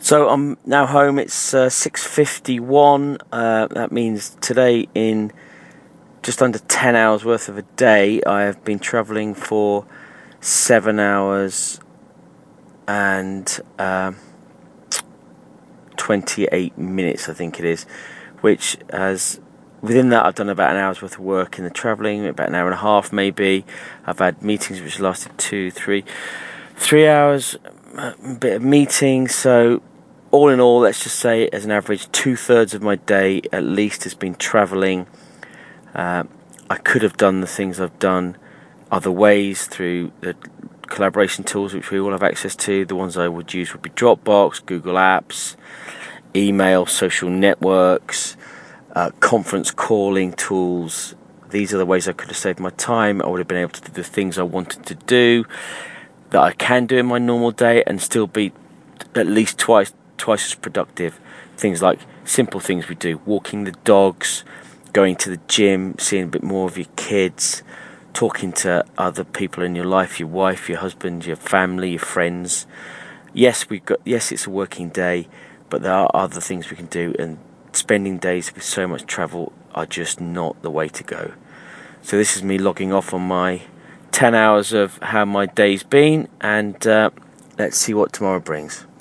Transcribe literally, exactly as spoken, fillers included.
So I'm now home. It's uh, six fifty-one. Uh, that means today, in just under ten hours worth of a day, I have been travelling for seven hours and um, twenty-eight minutes, I think it is. Which has, within that, I've done about an hour's worth of work in the travelling, about an hour and a half maybe. I've had meetings which lasted two, three, three hours, a bit of meetings. So all in all, let's just say as an average, two-thirds of my day at least has been travelling. Uh, I could have done the things I've done other ways through the collaboration tools which we all have access to. The ones I would use would be Dropbox, Google Apps, email, social networks, uh, conference calling tools. These are the ways I could have saved my time. I would have been able to do the things I wanted to do that I can do in my normal day and still be at least twice twice as productive. Things like simple things we do: walking the dogs, going to the gym, seeing a bit more of your kids, talking to other people in your life, your wife, your husband, your family, your friends. Yes, we've got yes, it's a working day, but there are other things we can do, and spending days with so much travel are just not the way to go. So this is me logging off on my ten hours of how my day's been, and uh, let's see what tomorrow brings.